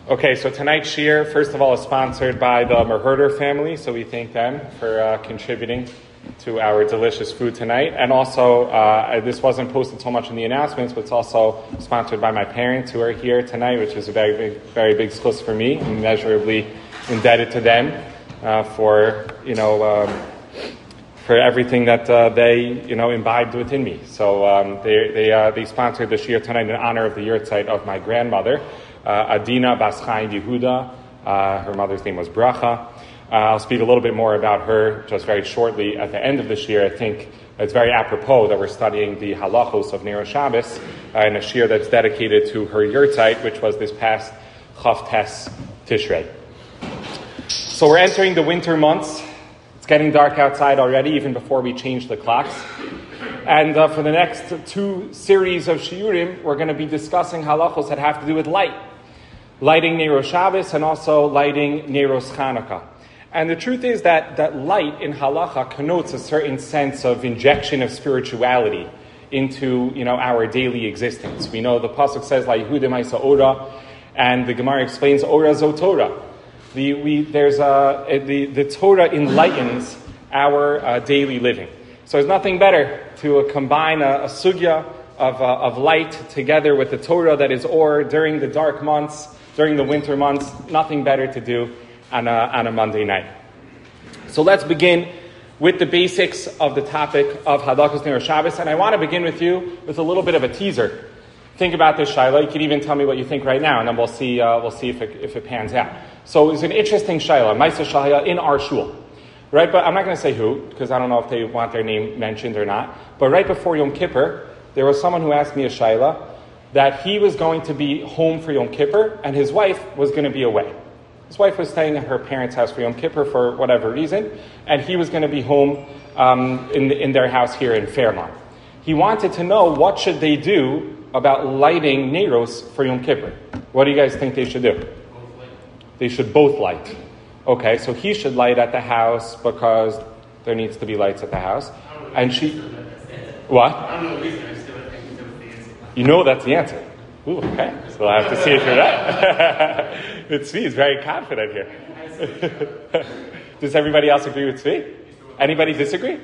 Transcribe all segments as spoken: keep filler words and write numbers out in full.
Okay, so tonight's shir, first of all, is sponsored by the Merherder family, so we thank them for uh, contributing to our delicious food tonight. And also, uh, this wasn't posted so much in the announcements, but it's also sponsored by my parents who are here tonight, which is a very big, very big schus for me. I'm immeasurably indebted to them uh, for, you know, um, for everything that uh, they, you know, imbibed within me. So um, they they uh, they sponsored the shir tonight in honor of the yahrzeit of my grandmother, uh, Adina Bas Chaim Yehuda. Uh, her mother's name was Bracha. Uh, I'll speak a little bit more about her just very shortly at the end of the shir. I think it's very apropos that we're studying the halachos of Ner Shabbos uh, in a shir that's dedicated to her yahrzeit, which was this past Chav Tes Tishrei. So we're entering the winter months. It's getting dark outside already, even before we change the clocks. And uh, for the next two series of shiurim, we're going to be discussing halachos that have to do with light. Lighting Neiros Shabbos and also lighting Neiros Chanukah. And the truth is that, that light in halacha connotes a certain sense of injection of spirituality into, you know, our daily existence. We know the pasuk says, La Yehudim Isa Ora, and the Gemara explains, Ora Zo Torah. The, we, there's a, the, the Torah enlightens our uh, daily living. So there's nothing better to uh, combine a, a sugya of, uh, of light together with the Torah that is or during the dark months, during the winter months. Nothing better to do on a, on a Monday night. So let's begin with the basics of the topic of Hadakos Ner Shabbos. And I want to begin with you with a little bit of a teaser. Think about this, Shaila. You can even tell me what you think right now, and then we'll see uh, we'll see if it, if it pans out. So it's an interesting Shaila, Maisa Shaila in our shul. Right, but I'm not going to say who, because I don't know if they want their name mentioned or not. But right before Yom Kippur, there was someone who asked me a Shaila that he was going to be home for Yom Kippur, and his wife was going to be away. His wife was staying at her parents' house for Yom Kippur for whatever reason, and he was going to be home um, in, in their house here in Fairlawn. He wanted to know what should they do about lighting Neiros for Yom Kippur. What do you guys think they should do? They should both light. Okay, so he should light at the house because there needs to be lights at the house. And she... What? I don't know the reason. I just don't think the answer. You know that's the answer. Ooh, okay. So I'll have to see if you're right. It's Tzvi is very confident here. Does everybody else agree with Tzvi? Anybody disagree?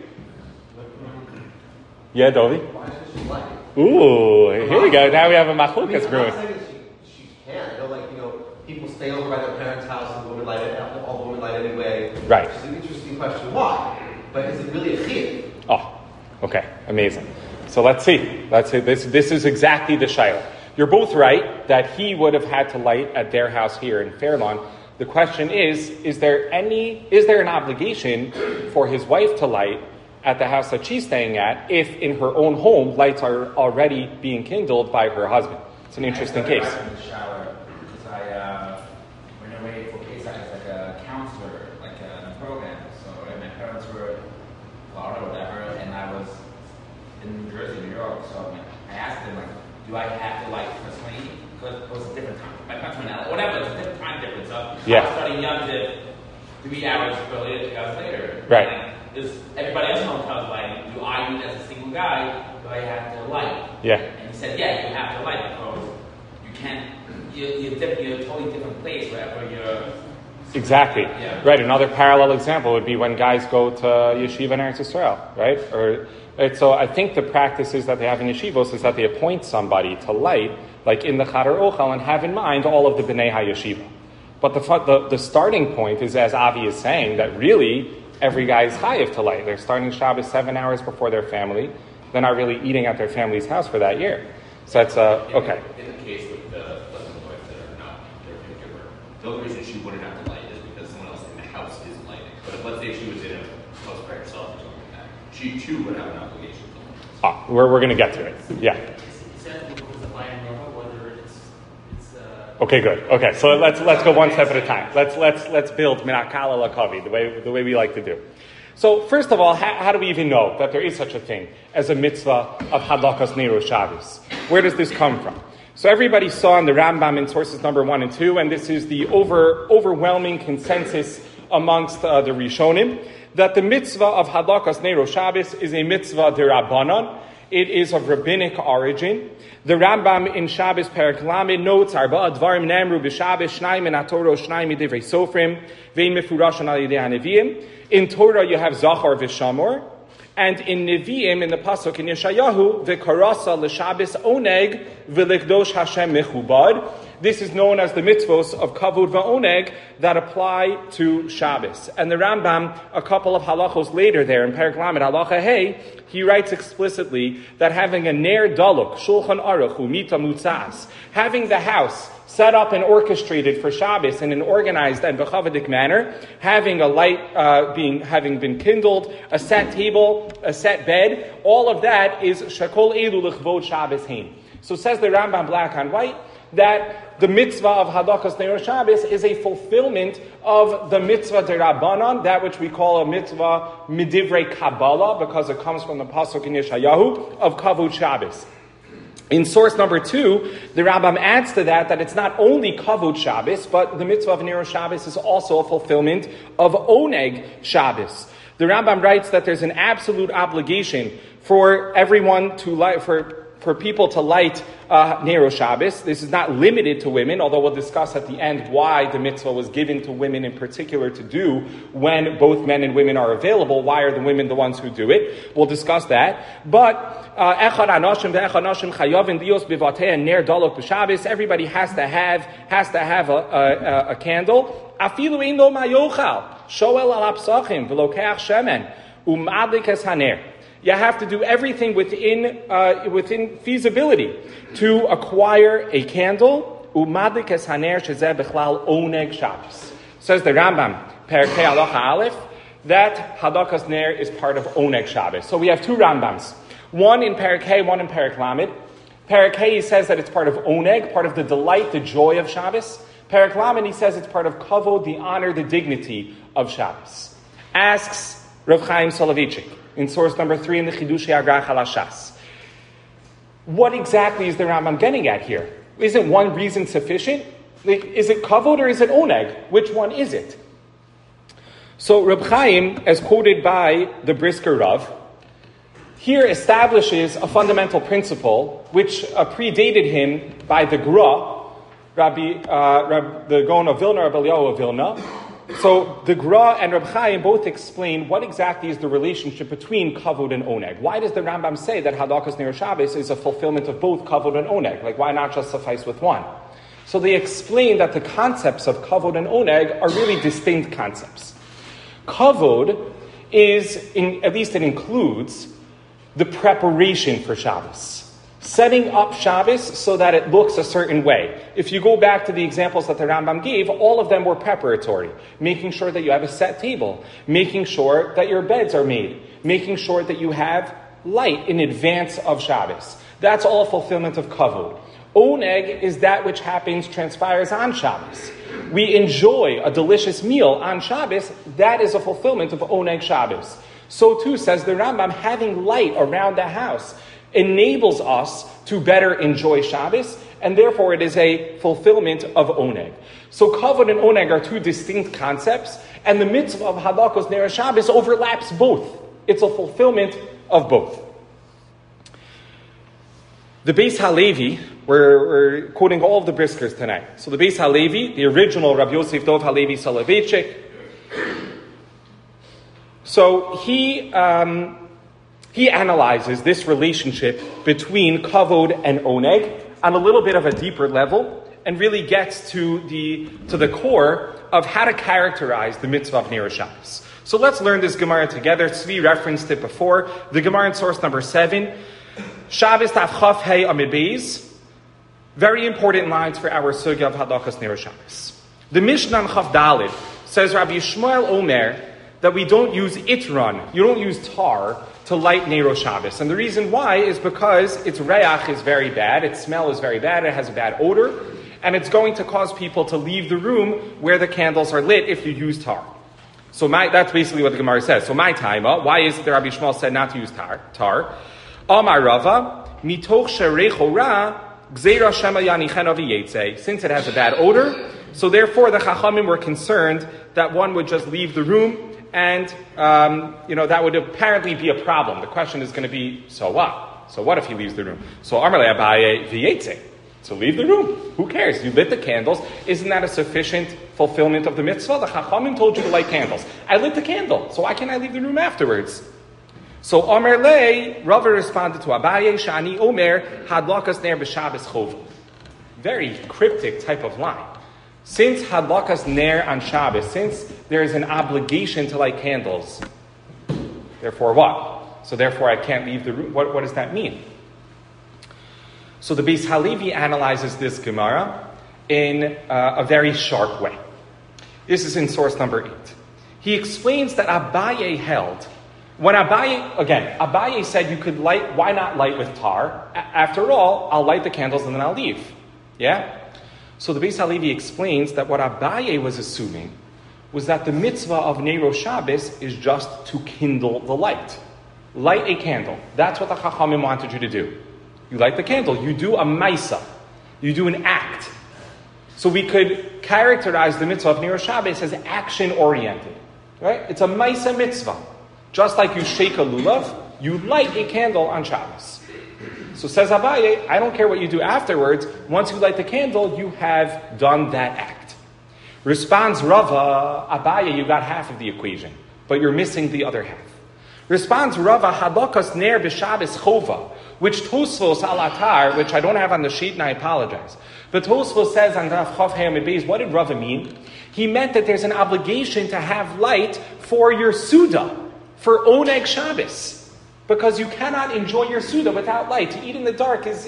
Yeah, Dovi? Ooh, here we go. Now we have a machlukas brewing. She can. I know, like, you know, people stay over by their parents' house and the women light it, all the women light anyway. Right. It's an interesting question. Why? But is it really a chiyuv? Oh, okay. Amazing. So let's see. Let's see. This, this is exactly the shayla. You're both right that he would have had to light at their house here in Fairlawn. The question is, is there any, is there an obligation for his wife to light at the house that she's staying at if in her own home lights are already being kindled by her husband? It's an interesting case. In the shower, because I uh, went away for case I was like a counselor, like a program. So right, my parents were in Florida or whatever, and I was in New Jersey, New York. So I asked them, like, do I have to light personally? Because it was a different time. My parents were in L A, whatever, it's a different time difference. So yeah. I was starting young to three hours earlier, three hours later. Right. And is everybody else in the hotel lighting? Do I, as a single guy, do I have to light? Yeah. And he said, yeah, you have to light because you can't, you're, you're, diff- you're a totally different place wherever you're. Exactly. Yeah. Right. Another parallel example would be when guys go to yeshiva in Eretz Yisrael, right? Or right, so I think the practices that they have in yeshivos is that they appoint somebody to light, like in the Chadar Ochel, and have in mind all of the Bnei HaYeshiva. But the, the the starting point is, as Avi is saying, that really every guy is chayiv to light. They're starting Shabbos seven hours before their family. They're not really eating at their family's house for that year. So that's uh, okay. In the case with the husband and wife that are not their giver, the only reason she wouldn't have to light is because someone else in the house is lighting. But if, let's say she was in a house by herself or something like that, she too would have an obligation to light. Ah, we're we're gonna get to it. Yeah. Okay, good. Okay, so let's let's go one step at a time. Let's let's let's build minakala lakavi the way the way we like to do. So first of all, how, how do we even know that there is such a thing as a mitzvah of hadlakas Neiros Shabbos? Where does this come from? So everybody saw in the Rambam in sources number one and two, and this is the over overwhelming consensus amongst uh, the Rishonim, that the mitzvah of hadlakas Neiros Shabbos is a mitzvah derabbanan. It is of rabbinic origin. The Rambam in Shabbos Perek Lamed notes, Arba'a Dvarim Nemru b'Shabbos Shnai min HaTorah Shnai midivrei Sofrim Vein Mefurashan al Yidei HaNeviim. In Torah you have Zachar v'Shamor, and in Nevi'im in the pasuk in Yeshayahu v'Karasa l'Shabbos Oneg v'Likdosh Hashem Mechubad. This is known as the mitzvos of Kavod va'Oneg that apply to Shabbos. And the Rambam, a couple of halachos later there in Perek Lamed Halacha Hey, he writes explicitly that having a ner daluk, shulchan aruch, umita mutzas, having the house set up and orchestrated for Shabbos in an organized and bechavadik manner, having a light uh, being having been kindled, a set table, a set bed, all of that is shakol elu l'chvod Shabbos hein. So says the Rambam black on white that the mitzvah of Hadakas Neiro Shabbos is a fulfillment of the mitzvah derabanan, that which we call a mitzvah midivrei Kabbalah, because it comes from the pasuk in Yeshayahu of Kavod Shabbos. In source number two, the Rambam adds to that that it's not only Kavod Shabbos, but the mitzvah of Neiro Shabbos is also a fulfillment of Oneg Shabbos. The Rambam writes that there's an absolute obligation for everyone to light, for for people to light uh, Neiro Shabbos. This is not limited to women, although we'll discuss at the end why the mitzvah was given to women in particular to do when both men and women are available. Why are the women the ones who do it? We'll discuss that. But echad anashim ve'echad nashim chayavin dios bivatei ner dalok b'Shabbos. Everybody has to have has to have a, a, a candle. Afilu ein lo mayochal shoel al apsachim v'lokeach shemen umadlik es haner. You have to do everything within uh, within feasibility to acquire a candle. Umadlik es haner shezeh bechlal oneg Shabbos. Says the Rambam, Perkei Halacha Aleph, that Hadakas Ner is part of oneg Shabbos. So we have two Rambams, one in Perkei, one in Perek Lamed. Perkei, he says that it's part of oneg, part of the delight, the joy of Shabbos. Perek Lamed, he says it's part of kavod, the honor, the dignity of Shabbos. Asks Rav Chaim Soloveitchik in source number three in the Chidushei Agra Chalashas, what exactly is the Rambam getting at here? Isn't one reason sufficient? Like, is it kavod or is it oneg? Which one is it? So Reb Chaim, as quoted by the Brisker Rav, here establishes a fundamental principle which uh, predated him by the Gra, Rabbi, uh, Rab, the Gaon of Vilna, Rabbi Eliyahu of Vilna. So the Gra and Reb Chaim both explain what exactly is the relationship between kavod and oneg. Why does the Rambam say that Hadakas Neiro Shabbos is a fulfillment of both kavod and oneg? Like, why not just suffice with one? So they explain that the concepts of kavod and oneg are really distinct concepts. Kavod is, in, at least it includes, the preparation for Shabbos. Setting up Shabbos so that it looks a certain way. If you go back to the examples that the Rambam gave, all of them were preparatory. Making sure that you have a set table. Making sure that your beds are made. Making sure that you have light in advance of Shabbos. That's all a fulfillment of kavod. Oneg is that which happens, transpires on Shabbos. We enjoy a delicious meal on Shabbos. That is a fulfillment of oneg Shabbos. So too, says the Rambam, having light around the house enables us to better enjoy Shabbos, and therefore it is a fulfillment of oneg. So kavod and oneg are two distinct concepts, and the mitzvah of Hadakos Neiro Shabbos overlaps both. It's a fulfillment of both. The Beis Halevi, we're, we're quoting all of the Briskers tonight. So the Beis Halevi, the original Rabbi Yosef Dov Halevi Soloveitchik, so he um, he analyzes this relationship between kavod and oneg on a little bit of a deeper level, and really gets to the to the core of how to characterize the mitzvah of Neiro Shabbos. So let's learn this Gemara together. Tzvi referenced it before. The Gemara in source number seven, Shabbos Taf Chaf Hey Amid Beis. Very important lines for our sugya of Hadakas Neiro Shabbos. The Mishnah in Chaf Dalid says Rabbi Yishmael Omer that we don't use itron, you don't use tar to light Neiro Shabbos. And the reason why is because its reach is very bad, its smell is very bad, it has a bad odor, and it's going to cause people to leave the room where the candles are lit if you use tar. So my, that's basically what the Gemara says. So my time, uh, why is it that Rabbi Yishmael said not to use tar? Tar. Amar Rava, mitoch sherecho ra, gzeira shema yanichen avi yetze. Since it has a bad odor, so therefore the Chachamim were concerned that one would just leave the room, and um, you know that would apparently be a problem. The question is going to be, so what? So what if he leaves the room? So Amarle Abaye v'yetze. So leave the room. Who cares? You lit the candles. Isn't that a sufficient fulfillment of the mitzvah? The Chachamim told you to light candles. I lit the candle. So why can't I leave the room afterwards? So Omer Le, Rava responded to Abaye, Shani Omer, Hadlakas Ner b'Shabbos Chova. Very cryptic type of line. Since Hadlakas Ner on Shabbos, since there is an obligation to light candles, therefore what? So therefore I can't leave the room. What, what does that mean? So the Beis Halevi analyzes this Gemara in uh, a very sharp way. This is in source number eight. He explains that Abaye held, when Abaye, again, Abaye said you could light, why not light with tar? A- after all, I'll light the candles and then I'll leave. Yeah? So the Beis Halevi explains that what Abaye was assuming was that the mitzvah of Nero Shabbos is just to kindle the light. Light a candle. That's what the Chachamim wanted you to do. You light the candle. You do a maisa. You do an act. So we could characterize the mitzvah of Nero Shabbos as action-oriented. Right? It's a maisa mitzvah. Just like you shake a lulav, you light a candle on Shabbos. So says Abaye, I don't care what you do afterwards. Once you light the candle, you have done that act. Responds Rava, Abaye, you got half of the equation, but you're missing the other half. Responds Rava, Hadlakas Ner b'Shabbos Chova, which Tosfos al Atar, which I don't have on the sheet and I apologize. But Tosfos says on Daf Chav Hei Amud Beis, what did Rava mean? He meant that there's an obligation to have light for your Suda, for Oneg Shabbos. Because you cannot enjoy your Suda without light. To eat in the dark is,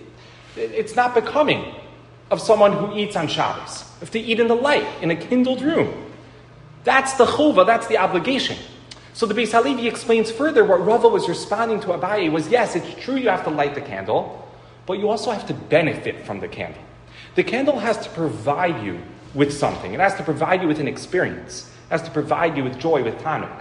it's not becoming of someone who eats on Shabbos. You have to eat in the light, in a kindled room. That's the chova, that's the obligation. So the Beis Halevi explains further what Rava was responding to Abaye was, yes, it's true you have to light the candle, but you also have to benefit from the candle. The candle has to provide you with something. It has to provide you with an experience. It has to provide you with joy, with tanuk.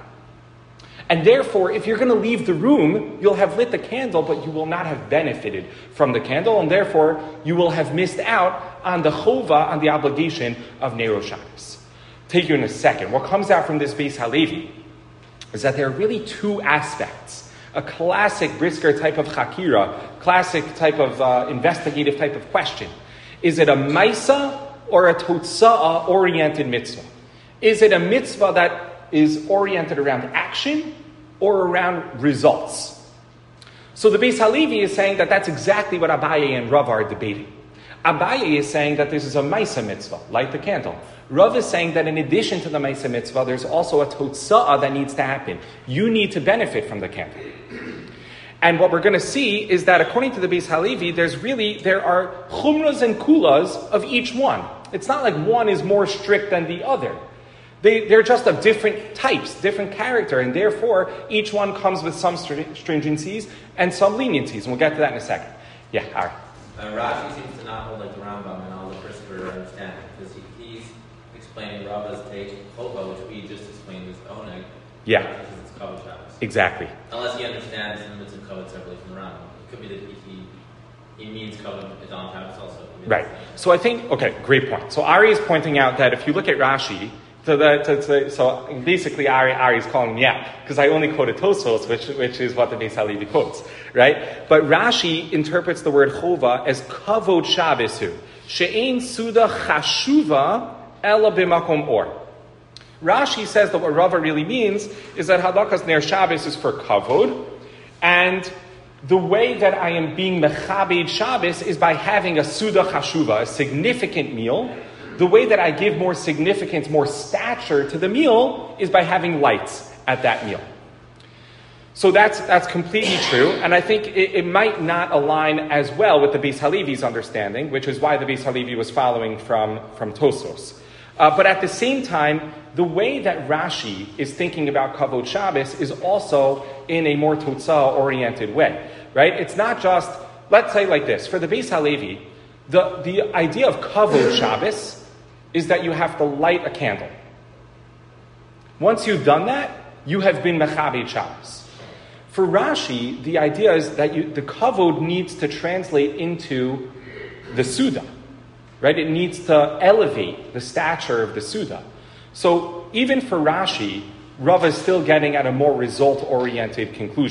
And therefore, if you're going to leave the room, you'll have lit the candle, but you will not have benefited from the candle, and therefore, you will have missed out on the chova, on the obligation of Nero Shabbos. Take you in a second. What comes out from this Beis Halevi is that there are really two aspects. A classic Brisker type of chakira, classic type of uh, investigative type of question. Is it a maisa or a totsa'a oriented mitzvah? Is it a mitzvah that is oriented around action or around results? So the Beis Halevi is saying that that's exactly what Abaye and Rav are debating. Abaye is saying that this is a maisa mitzvah, light the candle. Rav is saying that in addition to the maisa mitzvah, there's also a totsa'a that needs to happen. You need to benefit from the candle. And what we're going to see is that according to the Beis Halevi, there's really, there are chumras and kulas of each one. It's not like one is more strict than the other. They, they're just of different types, different character, and therefore each one comes with some stringencies and some leniencies. And we'll get to that in a second. Yeah, all right. Uh, Rashi seems to not hold like the Rambam and all the Brisker understand because he, he's explaining Rava's take chova, which we just explained as oneg. Yeah. Because it's kavod Shabbos. Exactly. Unless he understands the limits of kavod separately from the Rambam. It could be that he he means kavod is on Shabbos also. Right. So I think, okay, great point. So Ari is pointing out that if you look at Rashi, to the, to, to, so basically Ari, Ari is calling me out because I only quoted Tosfos, which which is what the Beis Halevi quotes, right? But Rashi interprets the word chova as kavod Shabbosu, she'ein suda chashuva ela b'makom or. Rashi says that what Rava really means is that Hadlakas Ner Shabbos is for kavod, and the way that I am being mechabed Shabbos is by having a suda chashuva, a significant meal. The way that I give more significance, more stature to the meal is by having lights at that meal. So that's that's completely true, and I think it, it might not align as well with the Beis Halevi's understanding, which is why the Beis Halevi was following from, from Tosfos. Uh, but at the same time, the way that Rashi is thinking about Kavod Shabbos is also in a more Totzah-oriented way, right? It's not just, let's say like this, for the Beis Halevi, the, the idea of Kavod Shabbos is that you have to light a candle. Once you've done that, you have been Mechabed Shabbos. For Rashi, the idea is that you, the Kavod needs to translate into the Suda, right? It needs to elevate the stature of the Suda. So even for Rashi, Rav is still getting at a more result-oriented conclusion.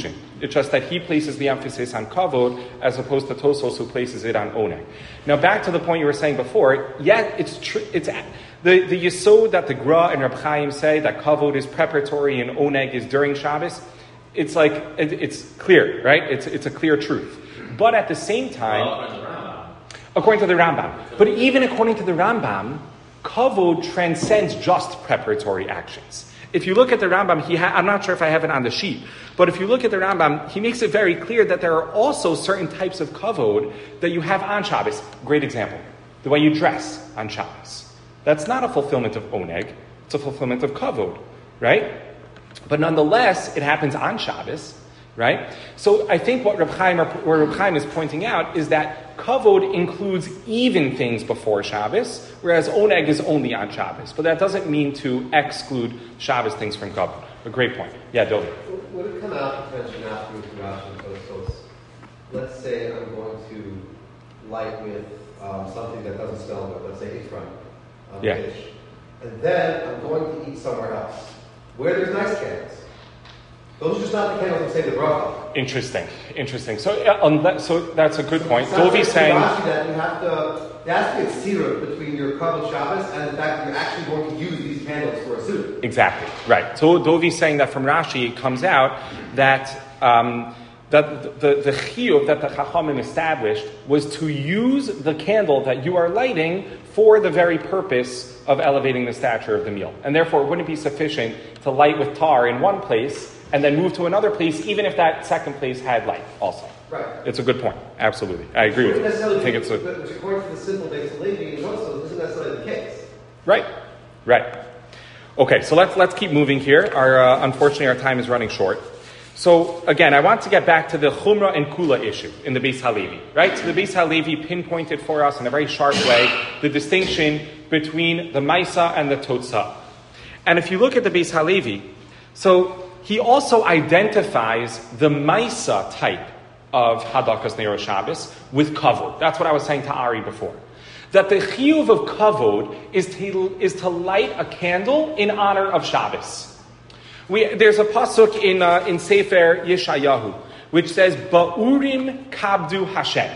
It's just that he places the emphasis on kavod as opposed to Tosos, who places it on oneg. Now, back to the point you were saying before. Yeah, it's true. It's the the yesod that the Gra and Reb Chaim say that kavod is preparatory and oneg is during Shabbos. It's like it, it's clear, right? It's it's a clear truth. But at the same time, Well, according to the Rambam, but even according to the Rambam, kavod transcends just preparatory actions. If you look at the Rambam, he ha- I'm not sure if I have it on the sheet, but if you look at the Rambam, he makes it very clear that there are also certain types of kavod that you have on Shabbos. Great example, the way you dress on Shabbos. That's not a fulfillment of oneg, it's a fulfillment of kavod, right? But nonetheless, it happens on Shabbos, right? So I think what Reb Chaim, what Reb Chaim is pointing out is that kavod includes even things before Shabbos, whereas oneg is only on Shabbos. But that doesn't mean to exclude Shabbos things from kavod. A great point. Yeah, Dovi. Would it come out to mention afterwards in Rashi and Tosfos? Let's say I'm going to light with um, something that doesn't smell good. Let's say Ikram, um, Yeah. fish, and then I'm going to eat somewhere else where there's nice candles. Those are just not the candles that say the bracha. Interesting. Interesting. So, uh, unless, so that's a good point. It's not Dovi's like saying... Rashi that you have to, there has to be a sirah between your kavod Shabbos and the fact that you're actually going to use these candles for a suit. Exactly, right. So Dovi's saying that from Rashi, it comes out that um, that the, the chiyuv that the Chachamim established was to use the candle that you are lighting for the very purpose of elevating the stature of the meal. And therefore, it wouldn't be sufficient to light with tar in one place and then move to another place, even if that second place had light also. Right. It's a good point. Absolutely. I agree with you. I think it's a... Which according to the simple base of Levi and also isn't necessarily the case. Right, right. Okay, so let's let's keep moving here. Our uh, unfortunately, our time is running short. So again, I want to get back to the Chumrah and Kula issue in the Beis Halevi, right? So the Beis Halevi pinpointed for us in a very sharp way the distinction between the Maisa and the Totzah. And if you look at the Beis Halevi, so he also identifies the Maisa type of Hadakas Neiro Shabbos with Kavod. That's what I was saying to Ari before. That the chiyuv of kavod is to, is to light a candle in honor of Shabbos. We, there's a pasuk in uh, in Sefer Yeshayahu which says Ba'urim kabdu Hashem.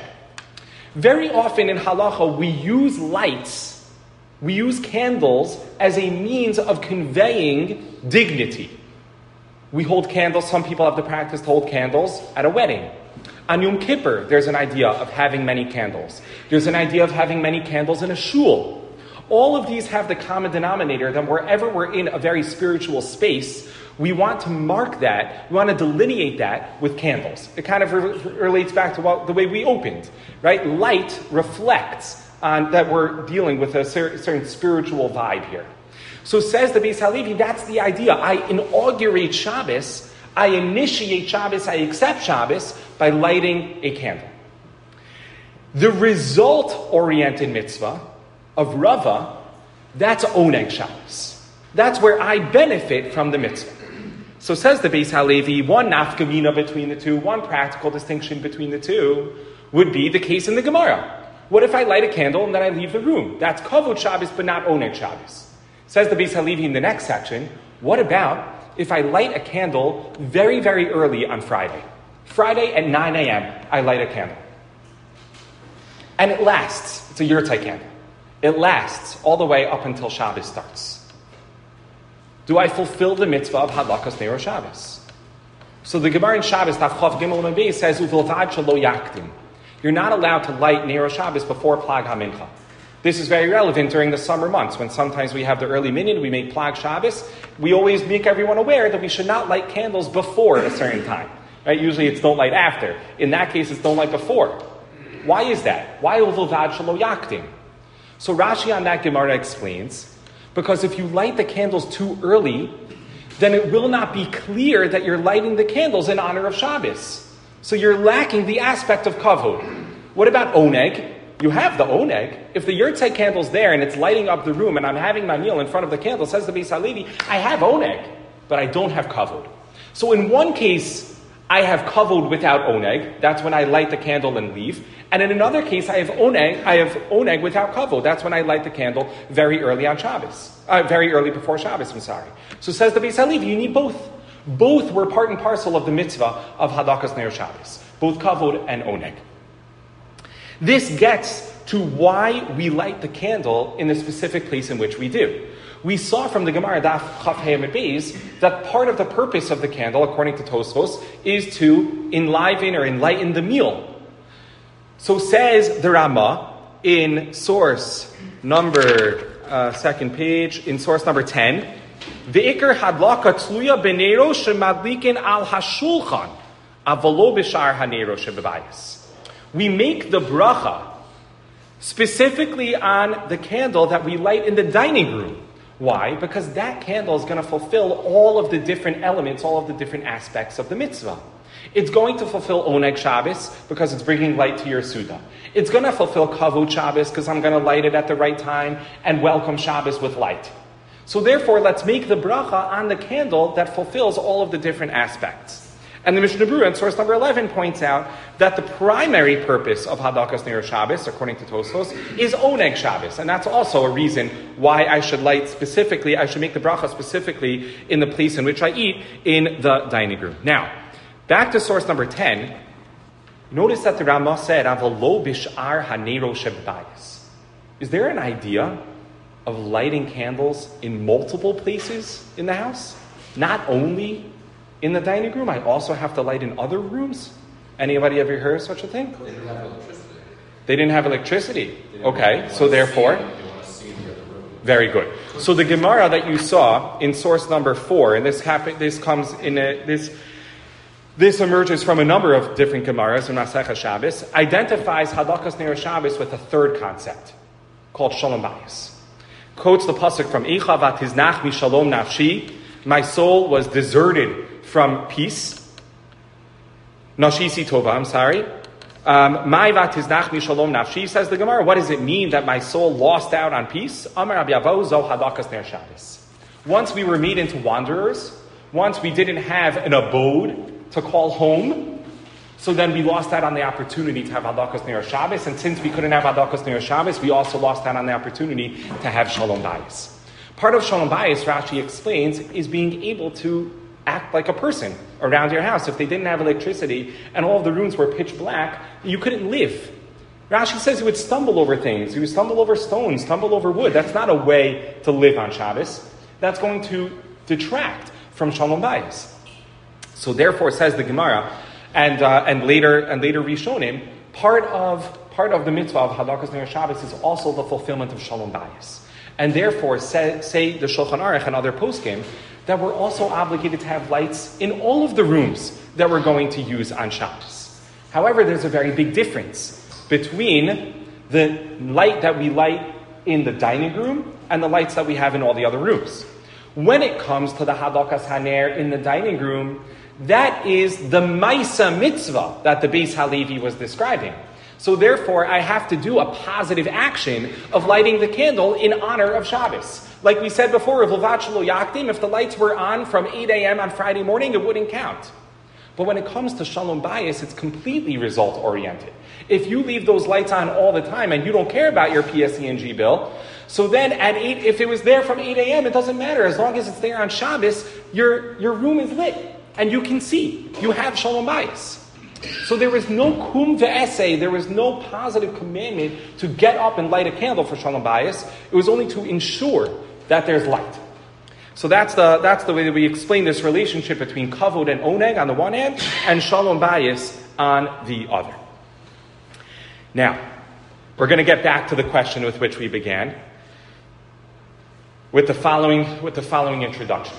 Very often in halacha we use lights, we use candles as a means of conveying dignity. We hold candles. Some people have the practice to hold candles at a wedding. On Yom Kippur, there's an idea of having many candles. There's an idea of having many candles in a shul. All of these have the common denominator that wherever we're in a very spiritual space, we want to mark that, we want to delineate that with candles. It kind of re- relates back to what, the way we opened, right? Light reflects on that we're dealing with a cer- certain spiritual vibe here. So says the Beis Halevi, that's the idea. I inaugurate Shabbos, I initiate Shabbos, I accept Shabbos by lighting a candle. The result-oriented mitzvah of Rava, that's Oneg Shabbos. That's where I benefit from the mitzvah. So says the Beis Halevi, one nafkamina between the two, one practical distinction between the two would be the case in the Gemara. What if I light a candle and then I leave the room? That's Kavod Shabbos, but not Oneg Shabbos. Says the Beis Halevi in the next section, what about if I light a candle very, very early on Friday? Friday at nine a.m., I light a candle. And it lasts. It's a yurtzai candle. It lasts all the way up until Shabbos starts. Do I fulfill the mitzvah of Hadlakas Neiro Shabbos? So the Gemara in Shabbos, Daf Chav Gimel and Beis, says, Uvilvad shelo yakdim. You're not allowed to light Neiro Shabbos before Plag HaMincha. This is very relevant during the summer months, when sometimes we have the early minyan, we make Plag Shabbos. We always make everyone aware that we should not light candles before a certain time. Right? Usually it's don't light after. In that case, it's don't light before. Why is that? Why Uvilvad shelo yakdim? So Rashi on that Gemara explains, because if you light the candles too early, then it will not be clear that you're lighting the candles in honor of Shabbos. So you're lacking the aspect of kavod. What about oneg? You have the oneg. If the yurtzai candle's there and it's lighting up the room and I'm having my meal in front of the candle, says the Beis Halevi, I have oneg, but I don't have kavod. So in one case, I have kavod without oneg. That's when I light the candle and leave. And in another case, I have oneg. I have oneg without kavod. That's when I light the candle very early on Shabbos, uh, very early before Shabbos. I'm sorry. So says the Beis Halevi, you need both. Both were part and parcel of the mitzvah of Hadakas Ner Shabbos, both kavod and oneg. This gets to why we light the candle in the specific place in which we do. We saw from the Gemara Daf Chaf Hei Amud Beis that part of the purpose of the candle, according to Tosfos, is to enliven or enlighten the meal. So says the Rama in source number uh, second page, in source number ten, Ve'ikar hadlaka tluya benero shemadlikin al hashulchan avalo b'shar hanero shebebayis. We make the bracha specifically on the candle that we light in the dining room. Why? Because that candle is going to fulfill all of the different elements, all of the different aspects of the mitzvah. It's going to fulfill Oneg Shabbos because it's bringing light to your Suda. It's going to fulfill Kavod Shabbos because I'm going to light it at the right time and welcome Shabbos with light. So therefore, let's make the bracha on the candle that fulfills all of the different aspects. And the Mishnah Berurah in source number eleven points out that the primary purpose of Hadakas Ner Shabbos, according to Tosfos, is Oneg Shabbos. And that's also a reason why I should light specifically, I should make the bracha specifically in the place in which I eat, in the dining room. Now, back to source number ten, notice that the Rama said, Avalo bish'ar hanero shebayis. Is there an idea of lighting candles in multiple places in the house? Not only in the dining room, I also have to light in other rooms? Anybody ever heard of such a thing? They didn't have electricity. They didn't have electricity. Okay, so therefore, very good. So the Gemara that you saw in source number four, and this happen, this comes in a, this this emerges from a number of different Gemaras in Masechah Shabbos, identifies Hadakas Ner Shabbos with a third concept called Shalom Bayis. Quotes the pasuk from Eicha vatiznach mi shalom nafshi. My soul was deserted from peace. Nashisi tova, I'm sorry. My vatiznach mi shalom nafshi, says the Gemara. What does it mean that my soul lost out on peace? Amar Rabbi Abahu zo hadakas ner Shabbos. Once we were made into wanderers, once we didn't have an abode to call home, so then we lost out on the opportunity to have hadakas ner Shabbos. And since we couldn't have hadakas ner Shabbos, we also lost out on the opportunity to have shalom bayis. Part of Shalom Bayis, Rashi explains, is being able to act like a person around your house. If they didn't have electricity and all of the rooms were pitch black, you couldn't live. Rashi says you would stumble over things. You would stumble over stones, stumble over wood. That's not a way to live on Shabbos. That's going to detract from Shalom Bayis. So therefore, says the Gemara, and uh, and later and later Rishonim, part of part of the mitzvah of Hadakas Ner Shabbos is also the fulfillment of Shalom Bayis. And therefore, say, say the Shulchan Aruch and other poskim, that we're also obligated to have lights in all of the rooms that we're going to use on Shabbos. However, there's a very big difference between the light that we light in the dining room and the lights that we have in all the other rooms. When it comes to the Hadakas Haner in the dining room, that is the Maisa Mitzvah that the Beis Halevi was describing. So therefore, I have to do a positive action of lighting the candle in honor of Shabbos. Like we said before, if the lights were on from eight a.m. on Friday morning, it wouldn't count. But when it comes to Shalom Bayis, it's completely result-oriented. If you leave those lights on all the time and you don't care about your P S E and G bill, so then at eight, if it was there from eight a.m., it doesn't matter. As long as it's there on Shabbos, your, your room is lit and you can see. You have Shalom Bayis. So there was no kum ve'esei, there was no positive commandment to get up and light a candle for Shalom Bayis. It was only to ensure that there's light. So that's the that's the way that we explain this relationship between kavod and oneg on the one hand, and Shalom Bayis on the other. Now, we're going to get back to the question with which we began, with the following with the following introduction.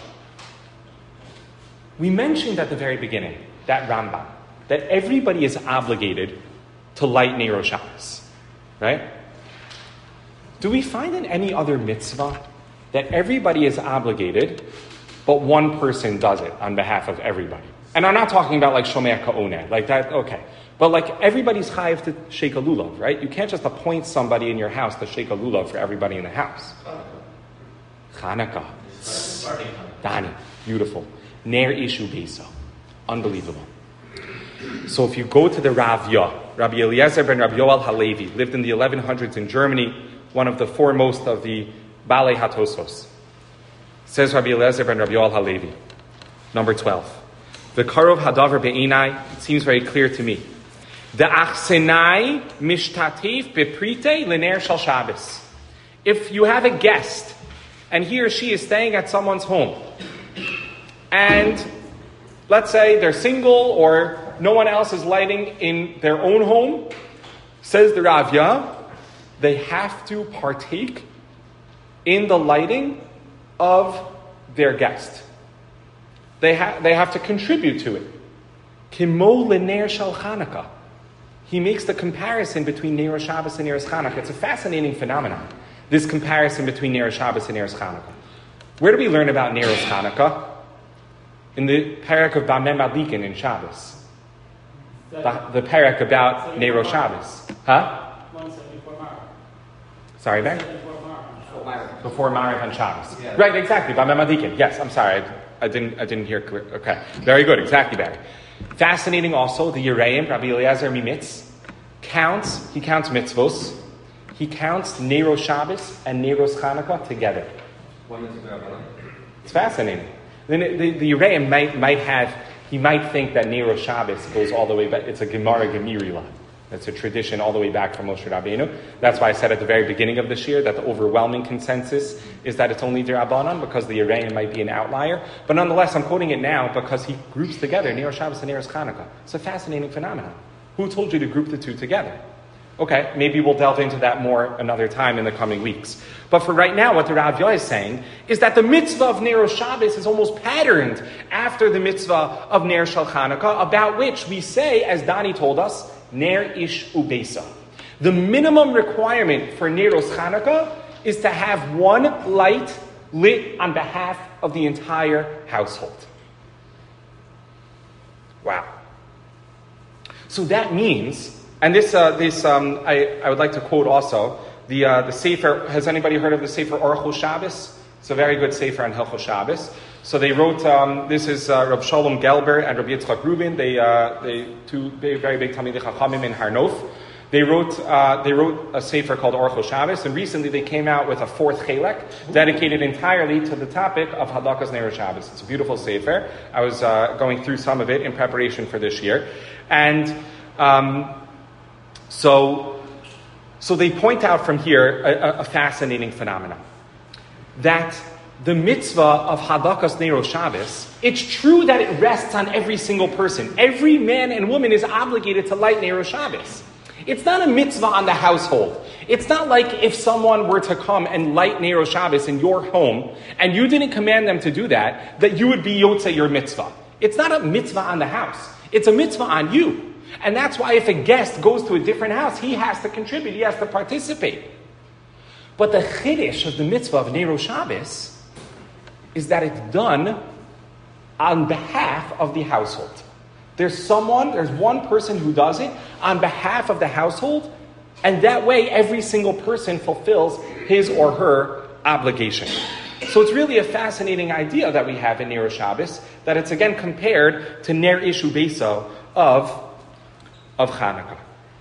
We mentioned at the very beginning that Rambam, that everybody is obligated to light Nero Shabbos, right? Do we find in any other mitzvah that everybody is obligated, but one person does it on behalf of everybody? And I'm not talking about like Shomer Ka'oneh, like that, okay. But like everybody's chayav to shake a lulav, right? You can't just appoint somebody in your house to shake a lulav for everybody in the house. Chanukah. Dani, beautiful. Ner Ishu Beisa. Unbelievable. So if you go to the Rav Yah, Rabbi Eliezer ben Rabbi Yoel Halevi, lived in the eleven hundreds in Germany, one of the foremost of the Balei HaTosos. Says Rabbi Eliezer ben Rabbi Yoel Halevi, Number twelve. The Karov Hadavar Be'inai, it seems very clear to me. The Achsenai Mishtatif Beprite L'ner Shal Shabbos. If you have a guest, and he or she is staying at someone's home, and let's say they're single or no one else is lighting in their own home, says the Ravya, they have to partake in the lighting of their guest. They, ha- they have to contribute to it. Kimo l'ner shal Chanukah. He makes the comparison between Ner Shabbos and Ner Chanukah. It's a fascinating phenomenon, this comparison between Ner Shabbos and Ner Chanukah. Where do we learn about Ner Chanukah? In the parak of Bameh Madlikin in Shabbos. The, the parak about Ner Shabbos. Huh? Sorry, Ben? Before Marav on Shabbos. Yeah. Right, exactly. Bameh Madlikin. Yes, I'm sorry. I, I didn't I didn't hear clear. Okay. Very good. Exactly, Barry. Fascinating also, the Yereim, Rabbi Eliezer Mimitz, counts, he counts mitzvos, he counts Ner Shabbos and Ner Chanukah together. It's fascinating. Then the, the Yereim might, might have, he might think that Ner Shabbos goes all the way back, it's a Gemara Gemirila. It's a tradition all the way back from Moshe Rabbeinu. That's why I said at the very beginning of this year that the overwhelming consensus is that it's only D'Rabbanan, because the Yereim might be an outlier. But nonetheless, I'm quoting it now because he groups together Ner Shabbos and Ner Chanukah. It's a fascinating phenomenon. Who told you to group the two together? Okay, maybe we'll delve into that more another time in the coming weeks. But for right now, what the Rav Yoy is saying is that the mitzvah of Ner Shabbos is almost patterned after the mitzvah of Ner Shal Chanukah, about which we say, as Dani told us, Ner ish ubesa. The minimum requirement for Ner Chanukah is to have one light lit on behalf of the entire household. Wow. So that means, and this, uh, this, um, I, I would like to quote also the uh, the Sefer. Has anybody heard of the Sefer Orchos Shabbos? It's a very good Sefer on Hilchos Shabbos. So they wrote, um, this is uh, Rav Shalom Gelber and Rabbi Yitzchak Rubin. They, uh, they two very, very big Talmidei Chachamim in Har Nof. They wrote, uh, they wrote a sefer called Orchos Shabbos, and recently they came out with a fourth chelek dedicated entirely to the topic of Hadakas Ner Shabbos. It's a beautiful sefer. I was uh, going through some of it in preparation for this year, and um, so, so they point out from here a, a fascinating phenomenon that the mitzvah of Hadakas Ner Shabbos, it's true that it rests on every single person. Every man and woman is obligated to light Ner Shabbos. It's not a mitzvah on the household. It's not like if someone were to come and light Ner Shabbos in your home, and you didn't command them to do that, that you would be yotzei your mitzvah. It's not a mitzvah on the house. It's a mitzvah on you. And that's why if a guest goes to a different house, he has to contribute, he has to participate. But the chiddush of the mitzvah of Ner Shabbos is that it's done on behalf of the household. There's someone, there's one person who does it on behalf of the household, and that way every single person fulfills his or her obligation. So it's really a fascinating idea that we have in Ner Shabbos, that it's again compared to Ner Ish Ubeso of, of Chanukah.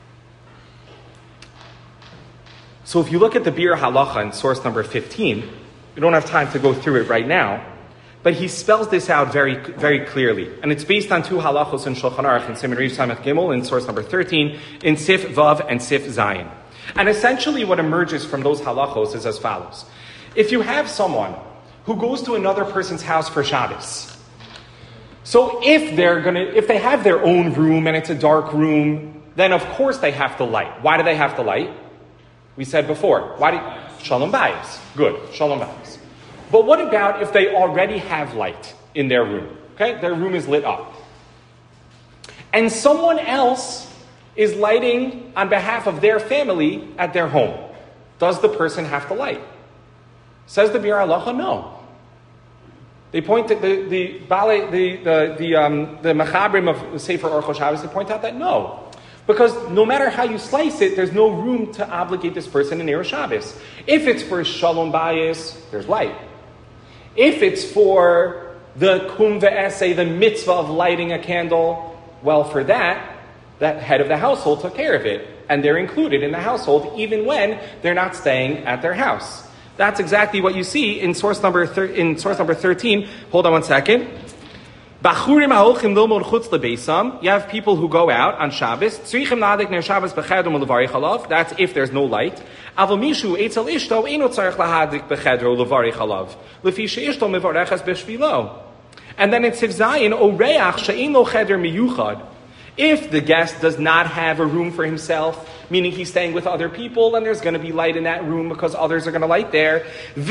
So if you look at the Bir Halacha in source number fifteen, we don't have time to go through it right now, but he spells this out very, very clearly. And it's based on two halachos in Shulchan Aruch, in Siman Riv Samech Gimel, in source number thirteen, in Sif Vav and Sif Zayin. And essentially what emerges from those halachos is as follows. If you have someone who goes to another person's house for Shabbos, so if they're gonna, if they have their own room and it's a dark room, then of course they have to light. Why do they have to light? We said before. Why do you, Shalom Bayis. Good. Shalom Bayis. But what about if they already have light in their room? Okay, their room is lit up. And someone else is lighting on behalf of their family at their home. Does the person have to light? Says the Bir Halacha, no. They point to the the the the the um, the Machabrim of the Sefer Orchos Shabbos. They point out that no. Because no matter how you slice it, there's no room to obligate this person in Ner Shabbos. If it's for Shalom Bayis, there's light. If it's for the Kum Ve'eseh, the mitzvah of lighting a candle, well, for that, that head of the household took care of it. And they're included in the household even when they're not staying at their house. That's exactly what you see in source number thir- in source number thirteen. Hold on one second. Bachurim ha'olchim lilmod chutz lebeisam. You have people who go out on Shabbos. Tzrichim ladik ner Shabbos b'chedro levarich alav. That's if there's no light. Aval mishu eitzel ishto eino tzarich lahadik b'chedro levarich alav. Lefi sheishto mevarechas b'shvilo. And then in Siv Zayin, oreach she'eino cheder miyuchad. If the guest does not have a room for himself, meaning he's staying with other people, and there's going to be light in that room because others are going to light there.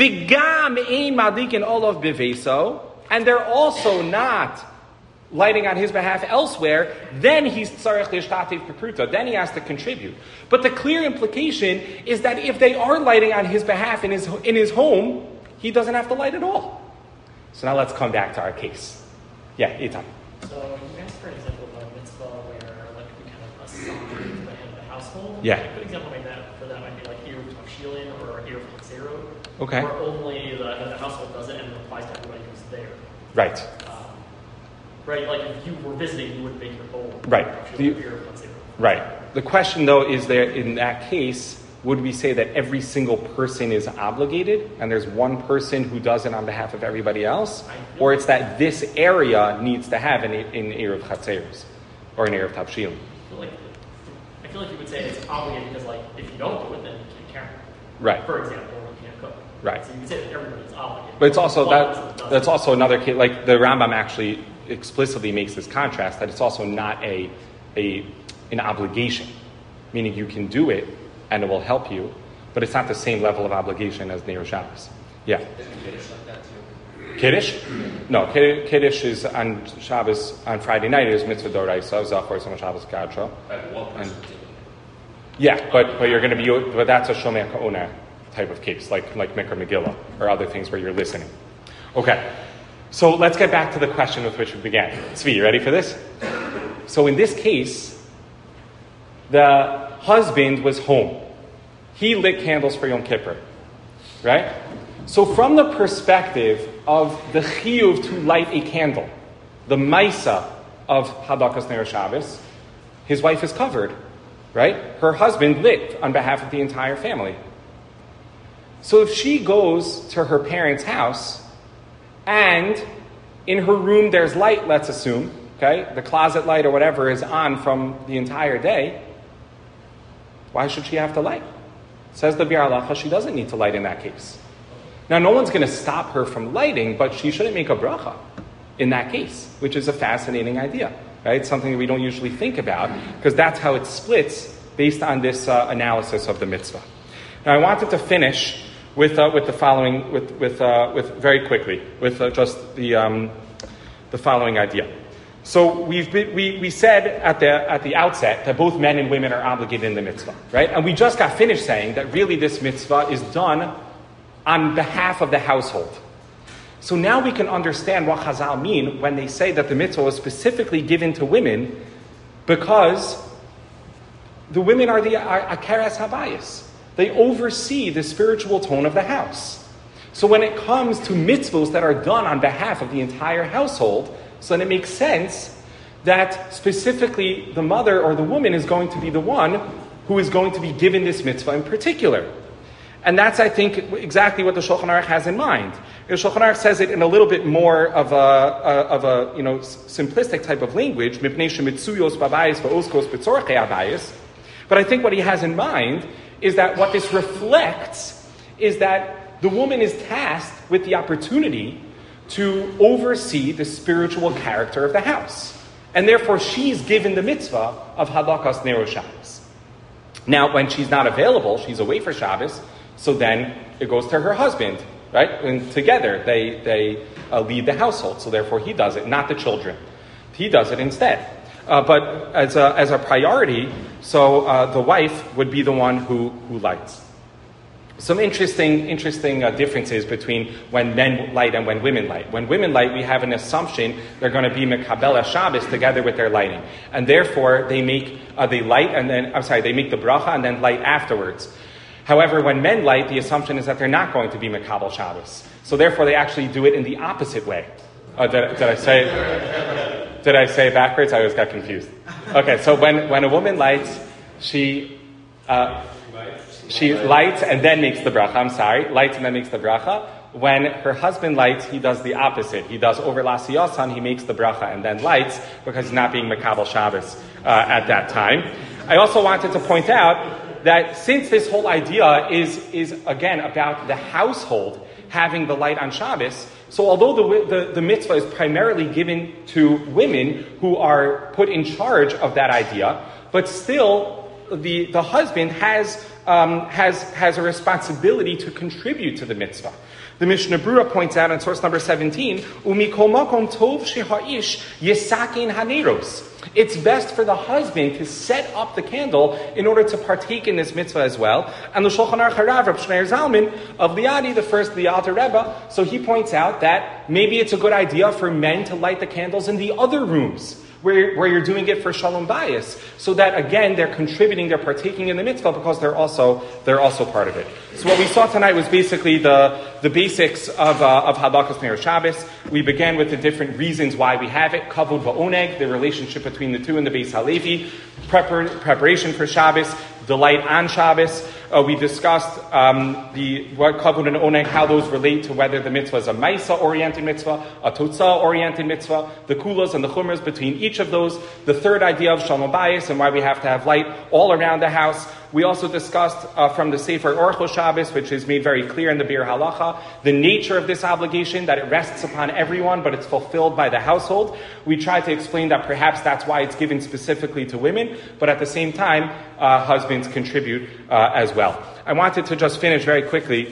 Vigam ein madikin olav biveso. And they're also not lighting on his behalf elsewhere, then he's tzarech l'ishtatev b'pruta, then he has to contribute. But the clear implication is that if they are lighting on his behalf in his in his home, he doesn't have to light at all. So now let's come back to our case. Yeah, Eitan. So you asked for an example of a mitzvah where like we kind of assign to the head of the household. Yeah. A good example like that for that might be like Eruv Tavshilin or Eruv Chatzero. Okay. Where only the head of the household does it and it applies to everybody who's there. Right. Um, right, like if you were visiting, you would make your own. Right. You, You, right. The question, though, is there in that case, would we say that every single person is obligated and there's one person who does it on behalf of everybody else? Or it's that this area needs to have an in Eruv Chatzeros or an Eruv Tavshilin? I feel like I feel like you would say it's obligated because like if you don't do it, then you can't carry it. Right. For example, you can't cook. Right. So you would say that everybody's obligated. But it's also As long as it that doesn't. that's also another case. Like the Rambam actually explicitly makes this contrast that it's also not a a an obligation, meaning you can do it and it will help you, but it's not the same level of obligation as Neir Shabbos. Yeah. Kiddush like that too. Kiddush? No, Kid- Kiddush is on Shabbos on Friday night. It is mitzvah doraisa. Zachor some Shabbos gadro. Like one person And- doing it. Yeah, but but you're going to be but that's a Shomei Ka'ona type of case, like like Mikra Megillah or other things where you're listening. Okay, so let's get back to the question with which we began. Tzvi, you ready for this? So in this case, the husband was home. He lit candles for Yom Kippur, right? So from the perspective of the chiyuv to light a candle, the maisa of Hadakas Neir Shabbos, his wife is covered, right? Her husband lit on behalf of the entire family. So if she goes to her parents' house and in her room there's light, let's assume, okay, the closet light or whatever is on from the entire day, why should she have to light? Says the Biur Halacha, she doesn't need to light in that case. Now, no one's going to stop her from lighting, but she shouldn't make a bracha in that case, which is a fascinating idea, right? Something that we don't usually think about, because that's how it splits based on this uh, analysis of the mitzvah. Now, I wanted to finish with uh, with the following, with with uh, with very quickly, with uh, just the um, the following idea. So we've been, we we said at the at the outset that both men and women are obligated in the mitzvah, right? And we just got finished saying that really this mitzvah is done on behalf of the household. So now we can understand what Chazal mean when they say that the mitzvah was specifically given to women, because the women are the akeres habayis. They oversee the spiritual tone of the house. So when it comes to mitzvahs that are done on behalf of the entire household, so then it makes sense that specifically the mother or the woman is going to be the one who is going to be given this mitzvah in particular. And that's, I think, exactly what the Shulchan Aruch has in mind. The Shulchan Aruch says it in a little bit more of a, a of a you know simplistic type of language. But I think what he has in mind is that what this reflects is that the woman is tasked with the opportunity to oversee the spiritual character of the house. And therefore she's given the mitzvah of Hadakas Neir Shabbos. Now, when she's not available, she's away for Shabbos, so then it goes to her husband, right? And together they, they uh, lead the household, so therefore he does it, not the children. He does it instead. Uh, but as a, as a priority, so uh, the wife would be the one who, who lights. Some interesting, interesting uh, differences between when men light and when women light. When women light, we have an assumption they're going to be Mekabel Shabbos together with their lighting, and therefore they make uh, they light and then I'm sorry they make the bracha and then light afterwards. However, when men light, the assumption is that they're not going to be Mekabel Shabbos, so therefore they actually do it in the opposite way. Uh, did, did I say did I say it backwards? I always got confused. Okay, so when when a woman lights, she. Uh, She lights and then makes the bracha. I'm sorry, lights and then makes the bracha. when her husband lights, he does the opposite. He does over lasiyasan, he makes the bracha and then lights because he's not being Makabel Shabbos uh, at that time. I also wanted to point out that since this whole idea is, is again, about the household having the light on Shabbos, so although the, the, the mitzvah is primarily given to women who are put in charge of that idea, but still the, the husband has, um, has, has a responsibility to contribute to the mitzvah. The Mishnah Berurah points out in source number seventeen, Umikol makom tov sheha'ish yesakin haneros. It's best for the husband to set up the candle in order to partake in this mitzvah as well. And the Shulchan Aruch Harav, Reb Shneir Zalman of Liadi, the first, the Alter Rebbe, so he points out that maybe it's a good idea for men to light the candles in the other rooms, where, where you're doing it for Shalom Bayis, so that again they're contributing, they're partaking in the mitzvah because they're also they're also part of it. So what we saw tonight was basically the the basics of uh, of Hadakas Ner Shabbos. We began with the different reasons why we have it, kavod va'oneg, the relationship between the two in the Beis Halevi, prepar- preparation for Shabbos, delight on Shabbos. Uh, we discussed um, the what kavod and oneg, how those relate to whether the mitzvah is a maisa-oriented mitzvah, a totzah-oriented mitzvah, the kulas and the chumras between each of those, the third idea of shalom bayis and why we have to have light all around the house. We also discussed uh, from the Sefer Orchos Shabbos, which is made very clear in the Bir Halacha, the nature of this obligation, that it rests upon everyone, but it's fulfilled by the household. We tried to explain that perhaps that's why it's given specifically to women, but at the same time, uh, husbands contribute uh, as well. I wanted to just finish very quickly.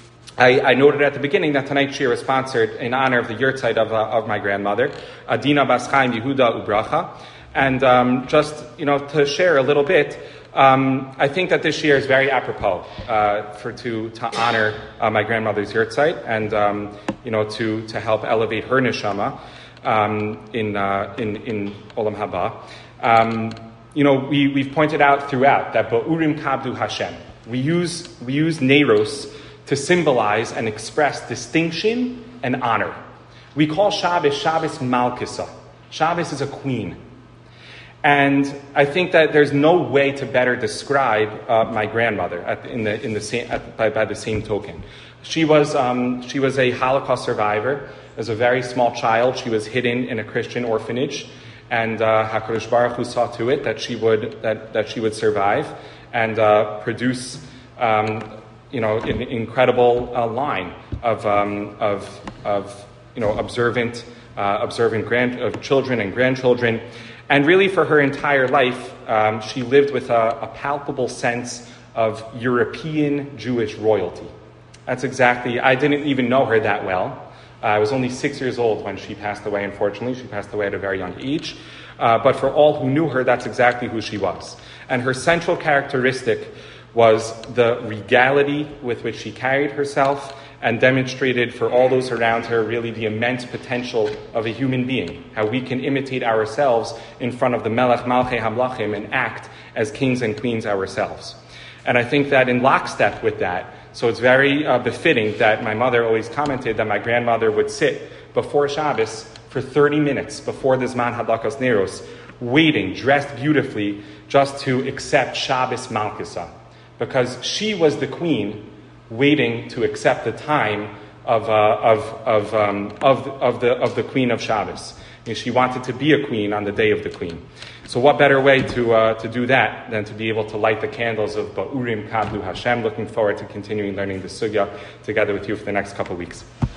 I, I noted at the beginning that tonight's shir is sponsored in honor of the yurtzeit of, uh, of my grandmother, Adina Bas Chaim Yehuda Ubracha. And um, just, you know, to share a little bit, um, I think that this year is very apropos uh, for to to honor uh, my grandmother's yurtzeit and um, you know to to help elevate her neshama um, in uh, in in Olam Haba. Um, you know, we we've pointed out throughout that Ba'urim Kabdu Hashem. We use we use Neiros to symbolize and express distinction and honor. We call Shabbos Shabbos Malkisa. Shabbos is a queen. And I think that there's no way to better describe uh, my grandmother at, in the in the same at, by, by the same token. She was um, she was a Holocaust survivor. As a very small child, she was hidden in a Christian orphanage, and uh, Hakadosh Baruch Hu saw to it that she would that, that she would survive and uh, produce um, you know an incredible uh, line of um, of of you know observant uh, observant grand of children and grandchildren. And really, for her entire life, um, she lived with a, a palpable sense of European Jewish royalty. That's exactly, I didn't even know her that well. Uh, I was only six years old when she passed away, unfortunately. She passed away at a very young age. Uh, but for all who knew her, that's exactly who she was. And her central characteristic was the regality with which she carried herself and demonstrated for all those around her really the immense potential of a human being, how we can imitate ourselves in front of the Melech Malchei Hamlachim and act as kings and queens ourselves. And I think that in lockstep with that, so it's very uh, befitting that my mother always commented that my grandmother would sit before Shabbos for thirty minutes before the Zman Hadakas Neros, waiting, dressed beautifully, just to accept Shabbos Malkisa. Because she was the queen waiting to accept the time of uh, of of, um, of of the of the Queen of Shabbos. And she wanted to be a queen on the day of the Queen. So what better way to uh, to do that than to be able to light the candles of Ba'urim Kabdu Hashem? Looking forward to continuing learning the sugya together with you for the next couple of weeks.